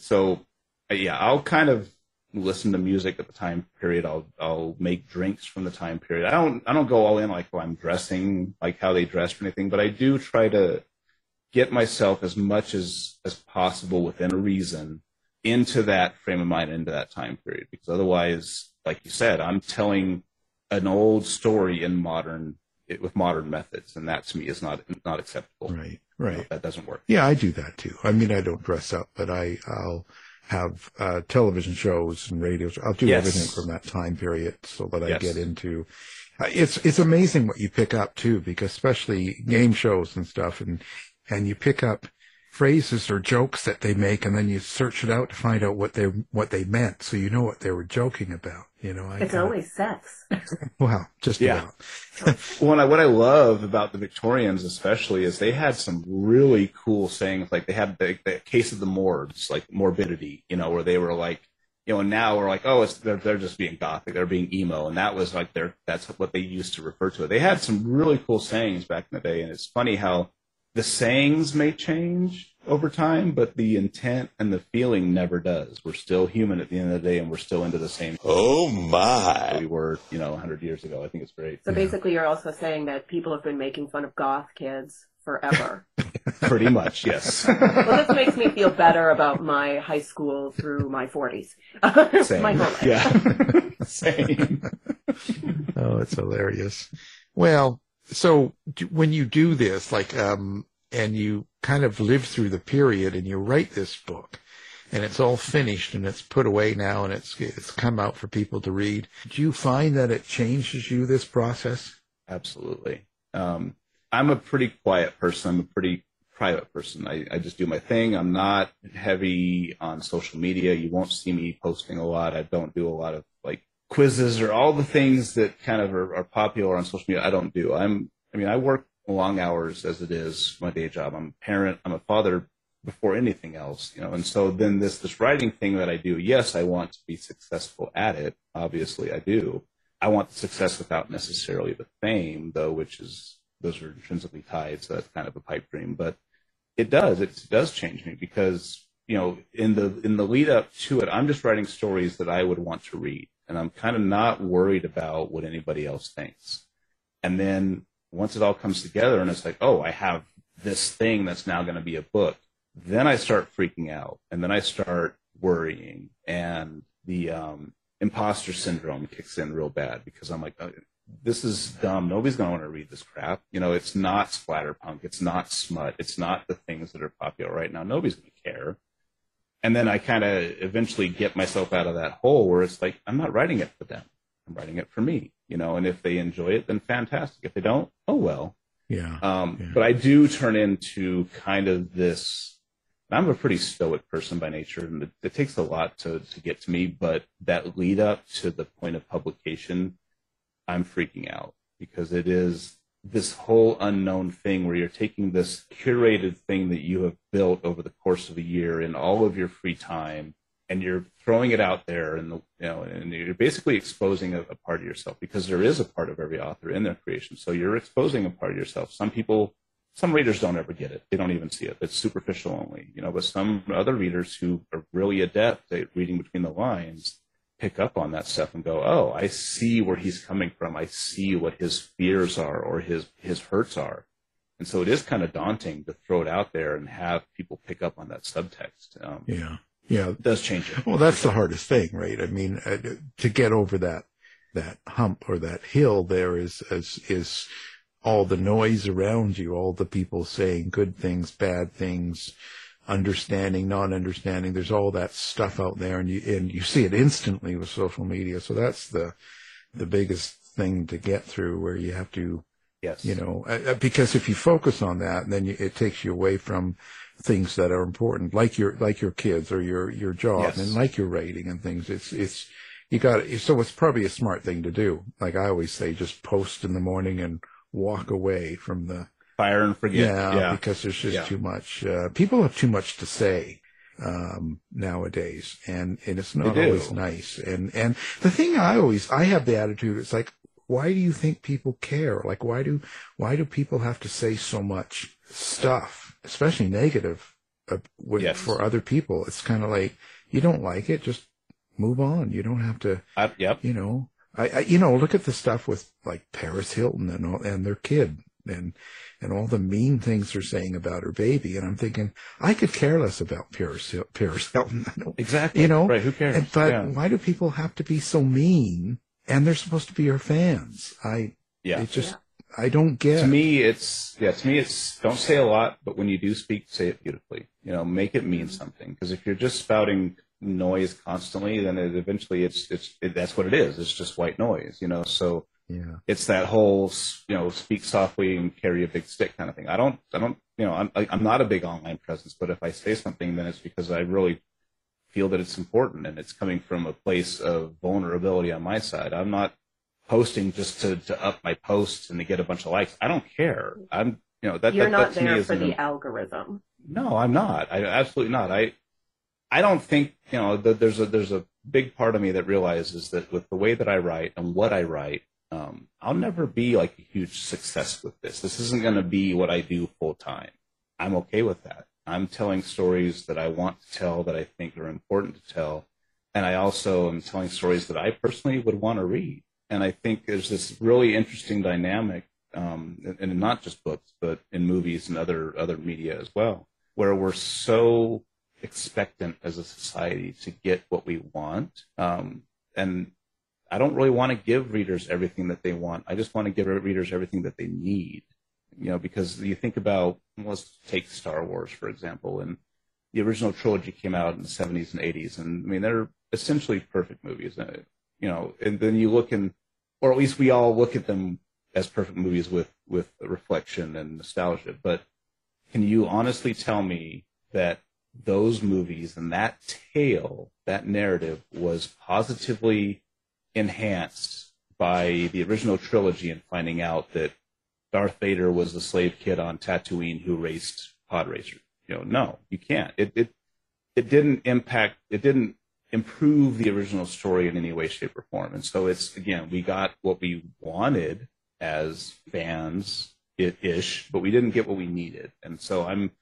and I'll kind of listen to music at the time period. I'll make drinks from the time period. I don't go all in I'm dressing like how they dressed or anything, but I do try to get myself as much as possible within a reason into that frame of mind, into that time period, because otherwise, like you said, I'm telling an old story with modern methods, and that to me is not acceptable. Right. That doesn't work. Yeah, I do that too. I mean, I don't dress up, but I'll have television shows and radios. I'll do everything from that time period so that I get into. It's amazing what you pick up too, because especially game shows and stuff, and you pick up phrases or jokes that they make, and then you search it out to find out what they meant, so you know what they were joking about. It's always sex. Well, just about. Well, what I love about the Victorians, especially, is they had some really cool sayings. Like they had the case of the mords, like morbidity. Where they were like, and now we're like, oh, they're just being gothic, they're being emo, and that was like that's what they used to refer to it. They had some really cool sayings back in the day, and it's funny how the sayings may change over time, but the intent and the feeling never does. We're still human at the end of the day, and we're still into the same. Oh my! We were, 100 years ago. I think it's great. So basically, you're also saying that people have been making fun of goth kids forever. Pretty much, yes. Well, this makes me feel better about my high school through my 40s. Same. My whole life. Yeah. Same. Oh, it's hilarious. Well, so when you do this, and you kind of live through the period and you write this book and it's all finished and it's put away now and it's come out for people to read, do you find that it changes you, this process? Absolutely. I'm a pretty quiet person. I'm a pretty private person. I just do my thing. I'm not heavy on social media. You won't see me posting a lot. I don't do a lot of like quizzes or all the things that kind of are popular on social media. I don't do. I work long hours as it is my day job. I'm a parent. I'm a father before anything else, and so then this writing thing that I do, yes, I want to be successful at it. Obviously I do. I want the success without necessarily the fame, though, those are intrinsically tied, so that's kind of a pipe dream. But it does change me because, in the lead up to it, I'm just writing stories that I would want to read. And I'm kind of not worried about what anybody else thinks. And then once it all comes together and it's like, oh, I have this thing that's now going to be a book, then I start freaking out. And then I start worrying. And the imposter syndrome kicks in real bad because I'm like, oh, this is dumb. Nobody's going to want to read this crap. It's not splatterpunk. It's not smut. It's not the things that are popular right now. Nobody's going to care. And then I kind of eventually get myself out of that hole where it's like, I'm not writing it for them. I'm writing it for me, and if they enjoy it, then fantastic. If they don't, oh, well. Yeah. But I do turn into kind of this, I'm a pretty stoic person by nature, and it takes a lot to get to me, but that lead up to the point of publication, I'm freaking out because it is this whole unknown thing where you're taking this curated thing that you have built over the course of a year in all of your free time, and you're throwing it out there, and and you're basically exposing a part of yourself, because there is a part of every author in their creation. So you're exposing a part of yourself. Some readers don't ever get it. They don't even see it. It's superficial only, but some other readers who are really adept at reading between the lines pick up on that stuff and go, oh, I see where he's coming from. I see what his fears are or his hurts are. And so it is kind of daunting to throw it out there and have people pick up on that subtext. Yeah. It does change it. Well, that's the hardest thing, right? I mean, to get over that hump or that hill there is all the noise around you, all the people saying good things, bad things, understanding, not understanding. There's all that stuff out there, and you see it instantly with social media. So that's the biggest thing to get through, where you have to, yes, because if you focus on that, then it takes you away from things that are important, like your kids or your job, yes, and like your writing and things. So it's probably a smart thing to do. Like I always say, just post in the morning and walk away from the fire and forget. Yeah, because there's just too much. People have too much to say nowadays, and it's not always nice. And the thing I have the attitude, it's like, why do you think people care? Like, why do people have to say so much stuff, especially negative, for other people? It's kind of like, you don't like it, just move on. You don't have to. Yep. Look at the stuff with like Paris Hilton and their kid and all the mean things they're saying about her baby. And I'm thinking, I could care less about Paris Hilton. Exactly. Right. Who cares? But why do people have to be so mean? And they're supposed to be your fans. I don't get. To me, it's don't say a lot, but when you do speak, say it beautifully. Make it mean something. Because if you're just spouting noise constantly, then eventually that's what it is. It's just white noise. So it's that whole speak softly and carry a big stick kind of thing. I'm not a big online presence, but if I say something, then it's because I really feel that it's important, and it's coming from a place of vulnerability on my side. I'm not posting just to up my posts and to get a bunch of likes. I don't care. You're not there for the algorithm. No, I'm not. I absolutely not. I don't think, that there's a big part of me that realizes that with the way that I write and what I write, I'll never be like a huge success with this. This isn't going to be what I do full time. I'm okay with that. I'm telling stories that I want to tell, that I think are important to tell. And I also am telling stories that I personally would want to read. And I think there's this really interesting dynamic, and not just books, but in movies and other media as well, where we're so expectant as a society to get what we want. And I don't really want to give readers everything that they want. I just want to give readers everything that they need. Because you think about, let's take Star Wars, for example, and the original trilogy came out in the 70s and 80s. And I mean, they're essentially perfect movies, and then you look or at least we all look at them as perfect movies with reflection and nostalgia. But can you honestly tell me that those movies and that tale, that narrative, was positively enhanced by the original trilogy and finding out that Darth Vader was the slave kid on Tatooine who raced pod racers? No, you can't. It didn't improve the original story in any way, shape, or form. And so it's, again, we got what we wanted as fans ish, but we didn't get what we needed. And so I'm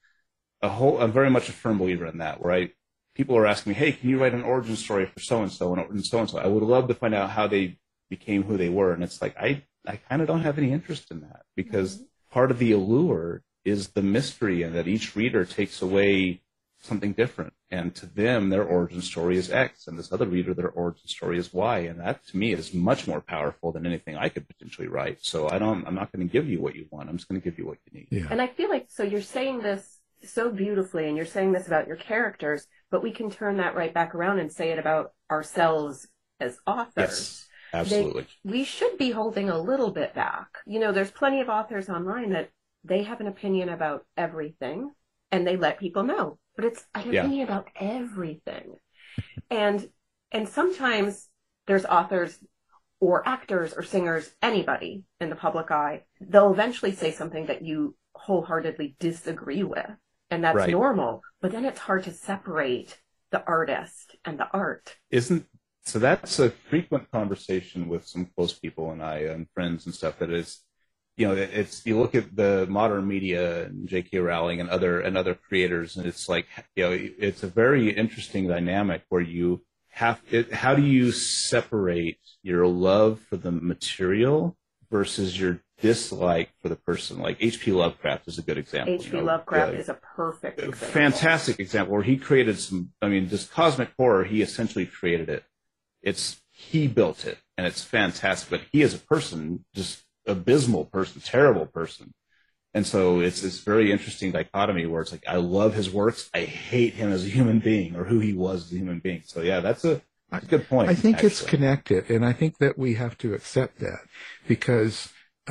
very much a firm believer in that, where people are asking me, hey, can you write an origin story for so-and-so and so-and-so? I would love to find out how they became who they were. And it's like, I kind of don't have any interest in that, because part of the allure is the mystery, and that each reader takes away something different. And to them, their origin story is X, and this other reader, their origin story is Y. And that, to me, is much more powerful than anything I could potentially write. So I'm not going to give you what you want. I'm just going to give you what you need. Yeah. And I feel like, so you're saying this so beautifully, and you're saying this about your characters, but we can turn that right back around and say it about ourselves as authors. Yes, absolutely. We should be holding a little bit back. There's plenty of authors online that they have an opinion about everything, and they let people know. But it's an opinion about everything. And sometimes there's authors or actors or singers, anybody in the public eye, they'll eventually say something that you wholeheartedly disagree with. And that's normal. But then it's hard to separate the artist and the art. So that's a frequent conversation with some close people and I and friends and stuff, that is, you look at the modern media and J.K. Rowling and other creators, and it's like, it's a very interesting dynamic where how do you separate your love for the material versus your dislike for the person? Like H.P. Lovecraft is a good example. H.P. Lovecraft is a perfect example. Fantastic example, where he created this cosmic horror, he essentially created it. He built it, and it's fantastic, but he as a person, just abysmal person, terrible person. And so it's this very interesting dichotomy where it's like, I love his works, I hate him as a human being, or who he was as a human being. So yeah, that's a good point. I think it's connected, and I think that we have to accept that, because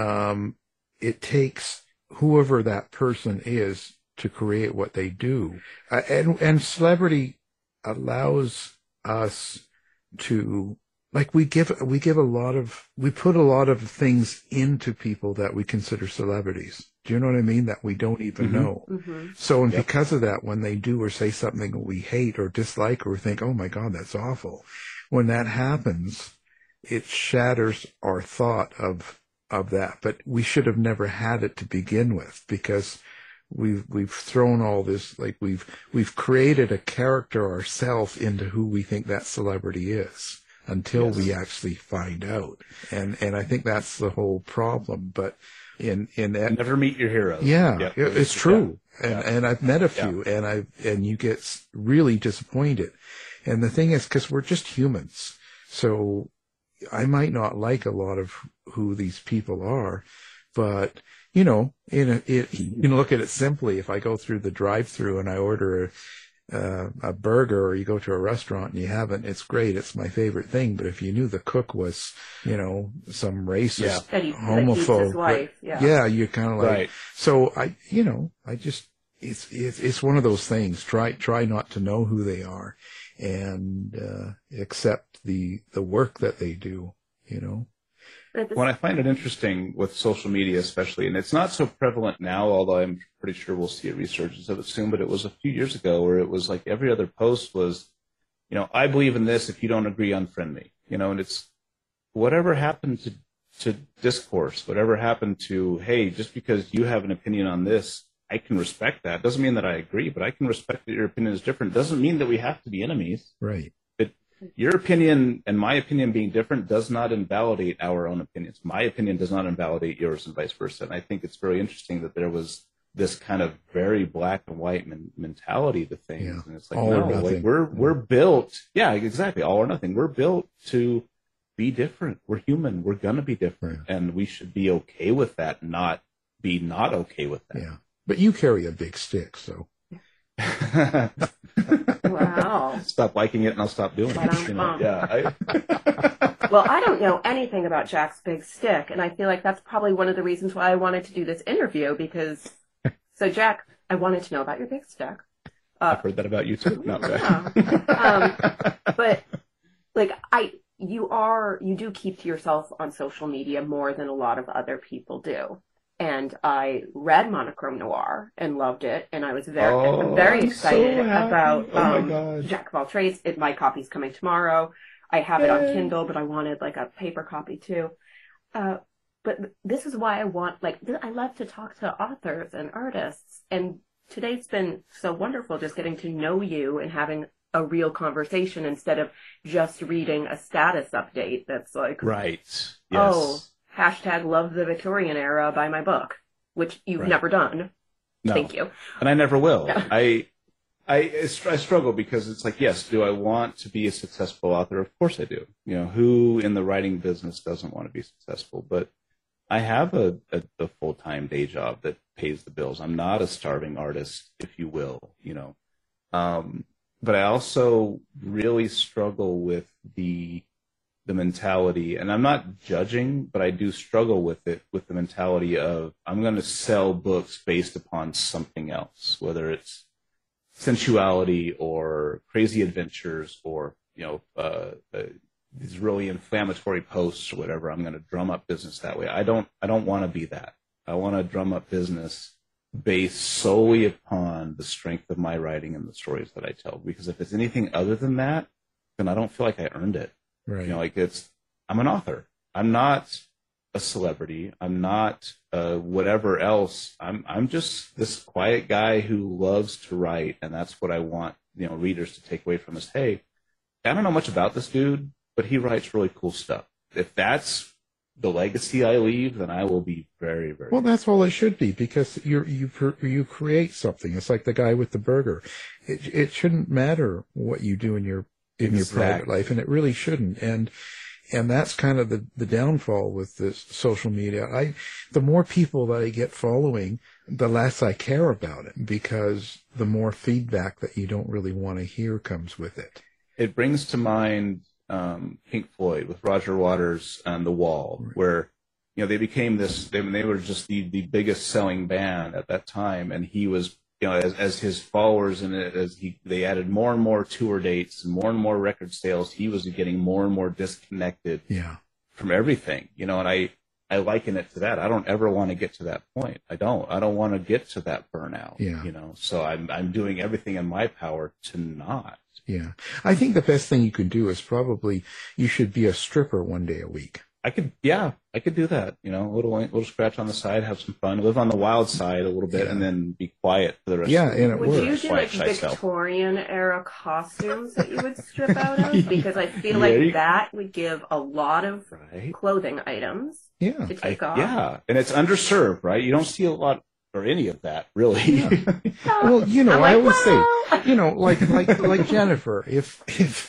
it takes whoever that person is to create what they do. And celebrity allows us to, like, we put a lot of things into people that we consider celebrities. Do you know what I mean? That we don't even know. Mm-hmm. So, and because of that, when they do or say something we hate or dislike, or think, oh my God, that's awful. When that happens, it shatters our thought of that. But we should have never had it to begin with, because we've thrown all this, like we've created a character ourselves into who we think that celebrity is, until we actually find out. And I think that's the whole problem. But in that, never meet your heroes. Yeah, it's true. Yeah. And I've met a few, and you get really disappointed. And the thing is, because we're just humans, so I might not like a lot of who these people are, but you can look at it simply. If I go through the drive-through and I order a burger, or you go to a restaurant and you haven't, it's great. It's my favorite thing. But if you knew the cook was, some racist, homophobe, you're kind of like, so it's one of those things. Try not to know who they are, and accept the work that they do, What I find it interesting with social media especially, and it's not so prevalent now, although I'm pretty sure we'll see a resurgence of it soon, but it was a few years ago where it was like every other post was, I believe in this, if you don't agree, unfriend me, and it's whatever happened to discourse, whatever happened to, hey, just because you have an opinion on this, I can respect that. Doesn't mean that I agree, but I can respect that your opinion is different. Doesn't mean that we have to be enemies. Right. Your opinion and my opinion being different does not invalidate our own opinions. My opinion does not invalidate yours, and vice versa. And I think it's very interesting that there was this kind of very black and white mentality to things. Yeah. And it's like, all no, like we're built. Yeah, exactly. All or nothing. We're built to be different. We're human. We're going to be different. Right. And we should be okay with that, not be not okay with that. Yeah. But you carry a big stick, so. Wow. Stop liking it and I'll stop doing it. Well, I don't know anything about Jack's big stick, and I feel like that's probably one of the reasons why I wanted to do this interview, because, so Jack, I wanted to know about your big stick. I've heard that about you too. No, but like you do keep to yourself on social media more than a lot of other people do. And I read Monochrome Noir and loved it, and I was very excited about Jack of All Trades. My copy's coming tomorrow. I have it on Kindle, but I wanted like a paper copy too. But this is why I love to talk to authors and artists, and today's been so wonderful just getting to know you and having a real conversation instead of just reading a status update that's like, right. Yes. Oh, hashtag love the Victorian era, buy my book, which you've never done. No. Thank you. And I never will. Yeah. I struggle because it's like, yes, do I want to be a successful author? Of course I do. You know, who in the writing business doesn't want to be successful? But I have a full-time day job that pays the bills. I'm not a starving artist, if you will, you know. But I also really struggle with the mentality, and I'm not judging, but I do struggle with it, with the mentality of I'm going to sell books based upon something else, whether it's sensuality or crazy adventures or, you know, these really inflammatory posts or whatever. I'm going to drum up business that way. I don't want to be that. I want to drum up business based solely upon the strength of my writing and the stories that I tell. Because if it's anything other than that, then I don't feel like I earned it. Right. You know, like I'm an author. I'm not a celebrity. I'm not whatever else. I'm just this quiet guy who loves to write, and that's what I want, you know, readers to take away from this. Hey, I don't know much about this dude, but he writes really cool stuff. If that's the legacy I leave, then I will be very, very. Well, that's all it should be, because you create something. It's like the guy with the burger. It shouldn't matter what you do in your private life, and it really shouldn't. And that's kind of the downfall with this social media. The more people that I get following, the less I care about it, because the more feedback that you don't really want to hear comes with it. It brings to mind Pink Floyd with Roger Waters and The Wall, right, where, you know, they became they were just the biggest selling band at that time, and he was, you know, as his followers and they added more and more tour dates and more record sales, he was getting more and more disconnected from everything, you know, and I liken it to that. I don't ever want to get to that point. I don't want to get to that burnout, you know, so I'm doing everything in my power to not. Yeah. I think the best thing you can do is probably you should be a stripper one day a week. I could do that. You know, a little scratch on the side, have some fun, live on the wild side a little bit, and then be quiet for the rest of the day. And it works. Would you do like Victorian era costumes that you would strip out of? Because I feel like that would give a lot of clothing items to take off. Yeah, and it's underserved, right? You don't see a lot or any of that, really. Yeah. Well, you know, I always say, you know, like Jennifer, if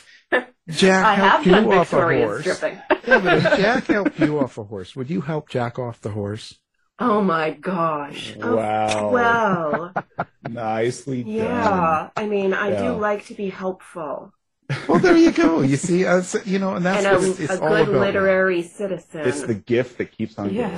Jack helped you off a horse. But if Jack helped you off a horse, would you help Jack off the horse? Oh my gosh. Wow. Well. Nicely done. Yeah. I mean, I do like to be helpple. Well, there you go. You see, you know, and that's what it's all about. A good literary citizen. It's the gift that keeps on giving.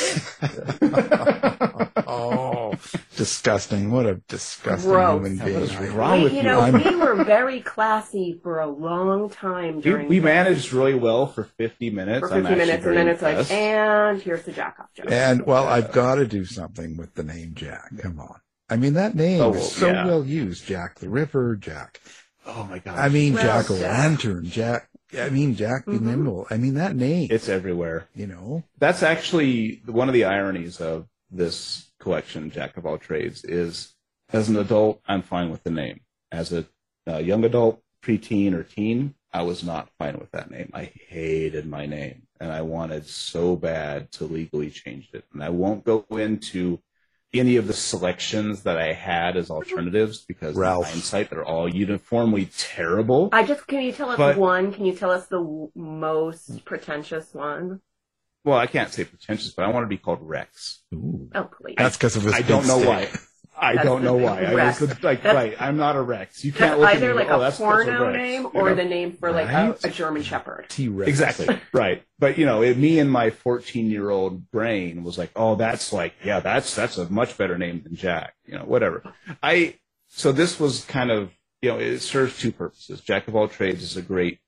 Oh, disgusting. What a disgusting human being. What's wrong with you? You know, we were very classy for a long time during we managed really well for 50 minutes. For 50 minutes, and then it's like, and here's the Jack off joke. And, well, I've got to do something with the name Jack. Come on. I mean, that name is so well used. Jack the Ripper, Jack. Oh, my gosh. I mean, Jack O'Lantern, Jack the Nimble. I mean, that name. It's everywhere. You know? That's actually one of the ironies of this collection, Jack of All Trades, is as an adult, I'm fine with the name. As a young adult, preteen, or teen, I was not fine with that name. I hated my name, and I wanted so bad to legally change it. And I won't go into any of the selections that I had as alternatives, because in hindsight, they're all uniformly terrible. Can you tell us one? Can you tell us the most pretentious one? Well, I can't say pretentious, but I want to be called Rex. Ooh. Oh, please. That's because of his I don't know why. I don't know why. Rex. I was like, right, I'm not a Rex. You can't That's look either at me like and go, a that's a porno Rex, name you or know? the name for like a German Shepherd. T-Rex. Exactly, right. But, me and my 14-year-old brain was like, oh, that's a much better name than Jack, whatever. So this was kind of, it serves two purposes. Jack of all trades is a great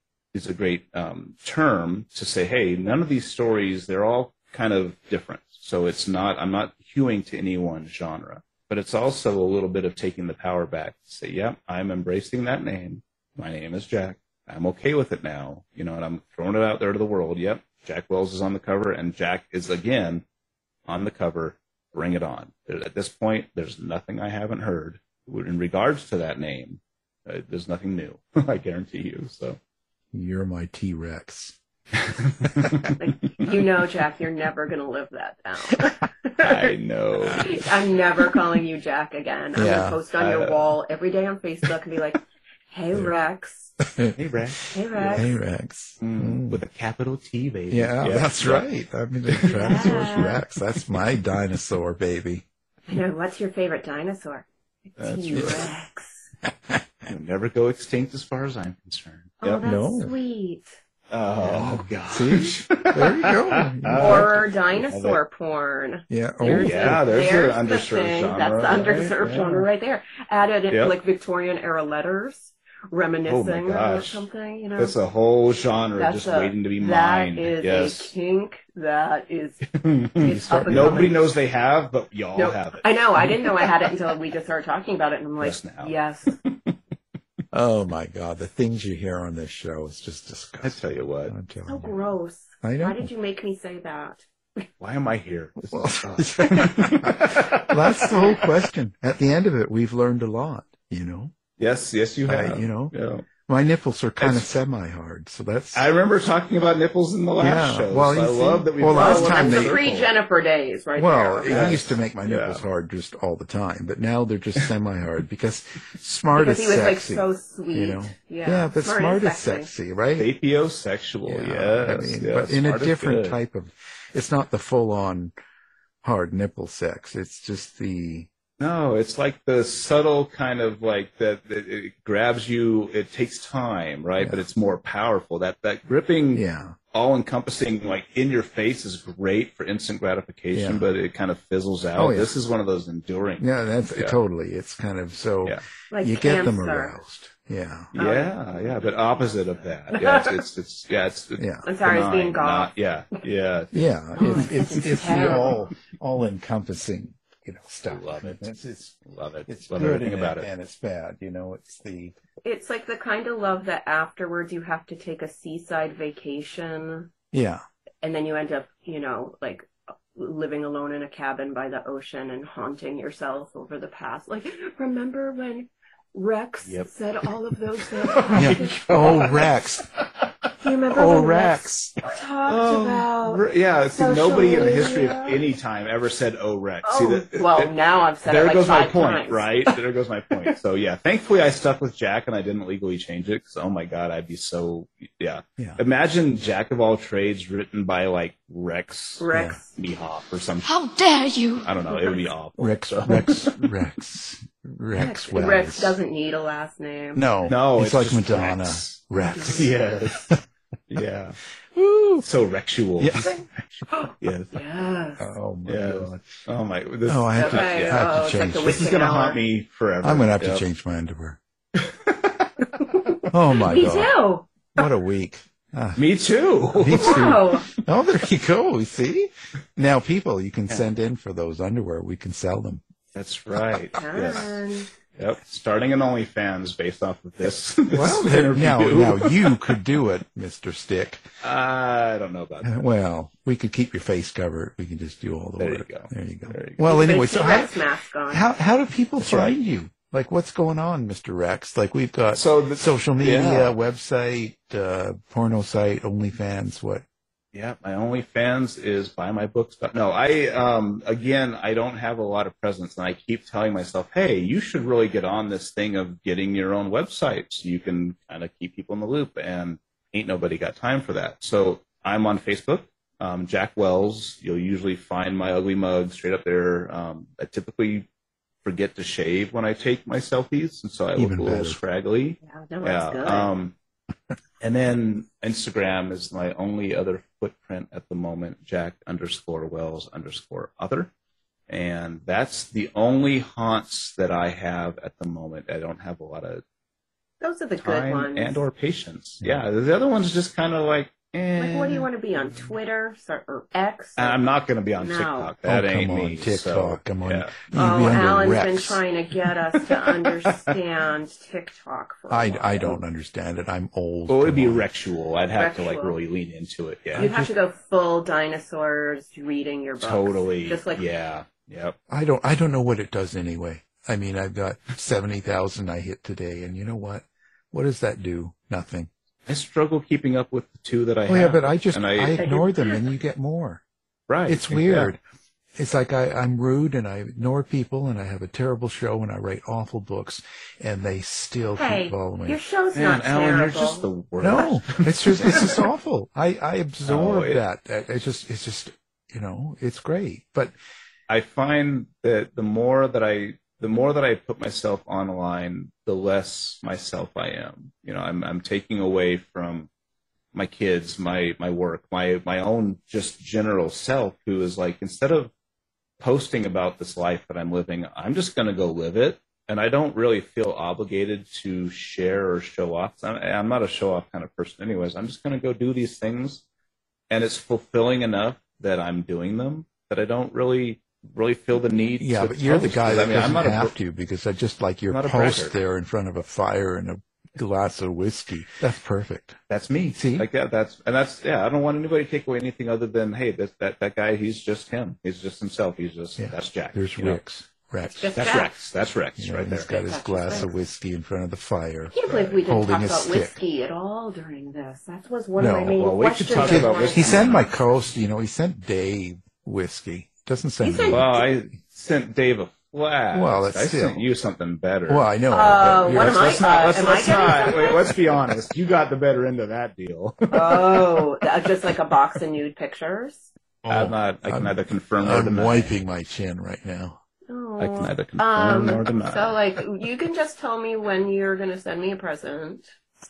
term to say, hey, none of these stories, they're all kind of different. So I'm not hewing to any one genre, but it's also a little bit of taking the power back to say, yeah, I'm embracing that name. My name is Jack. I'm okay with it now, and I'm throwing it out there to the world. Yep, Jack Wells is on the cover, and Jack is again on the cover. Bring it on. At this point, there's nothing I haven't heard in regards to that name. There's nothing new, I guarantee you. So you're my T-Rex. Jack, you're never going to live that down. I know. I'm never calling you Jack again. I'm going to post on your wall every day on Facebook and be like, hey, Rex. Hey, Rex. Hey, Rex. Hey, Rex. With a capital T, baby. Yeah, that's right. I mean, the Tyrannosaurus Rex. That's my dinosaur, baby. I know. What's your favorite dinosaur? T-Rex. You'll never go extinct as far as I'm concerned. Oh, that's sweet. Oh, gosh. See? There you go. Or dinosaur porn. Yeah. There's the underserved genre. That's the underserved genre right there. Added like Victorian era letters, reminiscing or something, That's a whole genre waiting to be mined. That is a kink. That is nobody knows they have, but y'all have it. I know. I didn't know I had it until we just started talking about it, and I'm like, yes. Oh my God, the things you hear on this show is just disgusting. I tell you what. So gross. I know. Why did you make me say that? Why am I here? That's the whole question. At the end of it, we've learned a lot, Yes, you have. My nipples are kind of semi-hard, so that's... I remember talking about nipples in the last show. Well, so I love that we... last time that's the pre-Jennifer days, right there. Well, he used to make my nipples hard just all the time, but now they're just semi-hard because smart is sexy. Because he was so sweet. Yeah, but smart is sexy, right? Sapiosexual, yes. But in a different type of... It's not the full-on hard nipple sex. It's just the... No, it's like the subtle kind of like that it grabs you. It takes time, right? But it's more powerful. That gripping, all-encompassing, like in your face is great for instant gratification, but it kind of fizzles out. This is one of those enduring. Yeah, that's totally. It's kind of like you cancer. get them aroused. Yeah. But opposite of that. Yeah, it's I'm sorry, it's being goth. Yeah. It's the all-encompassing. Stuff. Love it. Love it. It's love good everything about it. And it's bad. It's like the kind of love that afterwards you have to take a seaside vacation. Yeah. And then you end up, like living alone in a cabin by the ocean and haunting yourself over the past. Like, remember when Rex said all of those things? Oh, Rex. Do you remember when Rex talked about nobody in the history of any time ever said "Oh Rex." Now I've said there it like goes my 5 point, times. right? There goes my point. So thankfully I stuck with Jack and I didn't legally change it because oh my God, I'd be so Imagine Jack of all trades written by like Rex Mehoff or something. How dare you? I don't know. It would be awful. Rex Wells. Rex doesn't need a last name. No, it's like just Madonna. Rex. Yes. Yeah. So Rexual. Yes. Yes. Oh my God. Oh my. I have to change. This is going to haunt me forever. I'm going to have to change my underwear. Oh my God. Me too. What a week. Me too. Me too. Wow. Oh, there you go. See? Now, people, you can send in for those underwear. We can sell them. That's right. Yes. Yep. Starting an OnlyFans based off of this. Well, now you could do it, Mr. Stick. I don't know about that. Well, we could keep your face covered. We can just do all the work. There you go. Well, anyway, so how do people That's find you? Like, what's going on, Mr. Rex? Like, we've got social media, website, porno site, OnlyFans, what? Yeah, my OnlyFans is buymybooks. No, I don't have a lot of presence, and I keep telling myself, hey, you should really get on this thing of getting your own website so you can kind of keep people in the loop, and ain't nobody got time for that. So I'm on Facebook, Jack Wells. You'll usually find my ugly mug straight up there. I typically forget to shave when I take my selfies, and so I look a little scraggly. Yeah, no, that's good. And then Instagram is my only other footprint at the moment, Jack_Wells_other. And that's the only haunts that I have at the moment. I don't have a lot of those are the good ones. And or patience. Yeah, the other one's just kind of like, Like, what do you want to be on Twitter or X? I'm not going to be on TikTok. That ain't me. TikTok. So, come on. Yeah. Alan's been trying to get us to understand TikTok for a while. I don't understand it. I'm old. Well, it'd be Rexual. I'd have to like really lean into it. Yeah. You'd have to go full dinosaurs reading your books. Totally. Just like Yep. I don't know what it does anyway. I mean, I've got 70,000 I hit today, and you know what? What does that do? Nothing. I struggle keeping up with the two that I have. Oh, yeah, but I ignore them, and you get more. Right. It's weird. Yeah. It's like I'm rude, and I ignore people, and I have a terrible show, and I write awful books, and they still keep following. Your show's not terrible. Alan, you're just the worst. No, it's just awful. I absorb that. It's just it's great. But I find that the more that I put myself online, the less myself I am. I'm taking away from my kids, my work, my own just general self, who is like, instead of posting about this life that I'm living, I'm just going to go live it. And I don't really feel obligated to share or show off. I'm not a show off kind of person anyways. I'm just going to go do these things. And it's fulfilling enough that I'm doing them that I don't really feel the need to but you're the guy that doesn't I'm not have to, because I just like your post there in front of a fire and a glass of whiskey. That's perfect. That's me. See? Like that's I don't want anybody to take away anything other than, hey, that guy, he's just him. He's just himself. He's just, that's Jack. There's Rex. That's Rex. That's Rex right there. He's got his glass of whiskey in front of the fire. I can't believe we didn't talk about stick. whiskey at all during this. That was one of my main questions. We could talk about whiskey. He sent my coast, he sent Dave whiskey. Doesn't send me. Well, I sent Dave a flask. Well, I sent you something better. Well, I know. What am I? Wait, let's be honest. You got the better end of that deal. Oh, just like a box of nude pictures? I can neither confirm nor deny. I'm wiping my chin right now. Oh. I can neither confirm nor deny. So, you can just tell me when you're going to send me a present.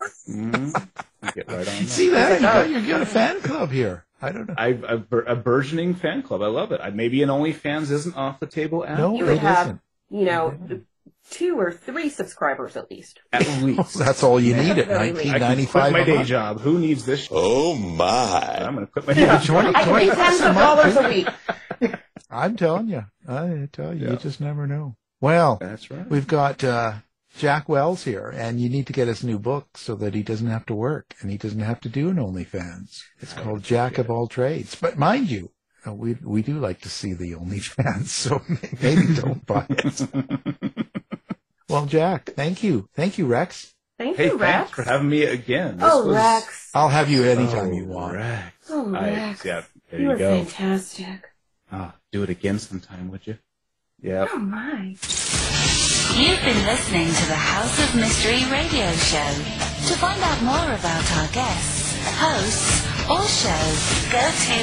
Get right on that. See that? You got a fan club here. I don't know. A burgeoning fan club. I love it. Maybe an OnlyFans isn't off the table. No, you would have, 2 or 3 subscribers at least. At least. That's all you need at $19.95. I can quit my day job. Who needs this? Oh my! I'm going to quit my day job. I pay tens of dollars a week. I'm telling you. You just never know. Well, that's right. We've got Jack Wells here, and you need to get his new book so that he doesn't have to work and he doesn't have to do an OnlyFans. It's called Jack of All Trades. But mind you, we do like to see the OnlyFans, so maybe don't buy it. Well, Jack, thank you. Thank you, Rex. Thank you, Rex. Thanks for having me again. Rex. I'll have you anytime you want. Rex. Rex. There you you go. Fantastic. Do it again sometime, would you? Yeah. Oh, my. You've been listening to the House of Mystery radio show. To find out more about our guests, hosts, or shows, go to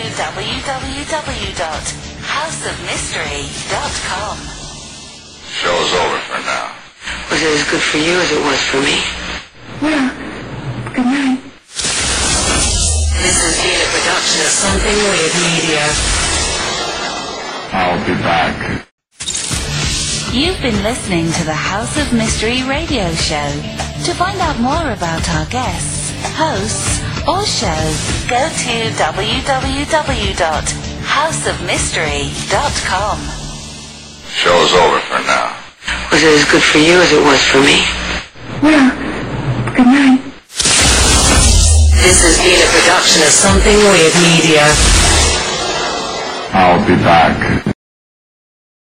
www.houseofmystery.com. Show's over for now. Was it as good for you as it was for me? Well, good night. This has been a production of Something Weird Media. I'll be back. You've been listening to the House of Mystery radio show. To find out more about our guests, hosts, or shows, go to www.houseofmystery.com. Show's over for now. Was it as good for you as it was for me? Well, good night. This has been a production of Something Weird Media. I'll be back.